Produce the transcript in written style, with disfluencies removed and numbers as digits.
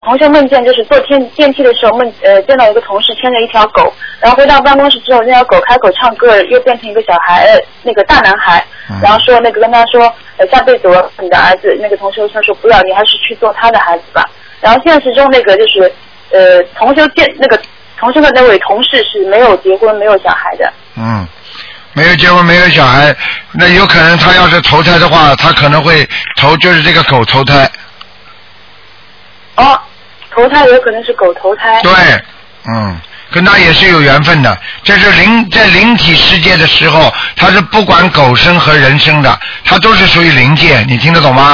同学梦见就是坐电梯的时候见到一个同事牵着一条狗，然后回到办公室之后，那条狗开口唱歌，又变成一个小孩，那个大男孩，然后说那个跟他说，下辈子我要你的儿子。那个同学说不要，你还是去做他的孩子吧。然后现实中那个就是同学的那位同事是没有结婚没有小孩的。 没有结婚没有小孩，那有可能他要是投胎的话，他可能会就是这个狗投胎。 投胎有可能是狗投胎。 对，跟他也是有缘分的。这是在灵体世界的时候，他是不管狗生和人生的，他都是属于灵界，你听得懂吗？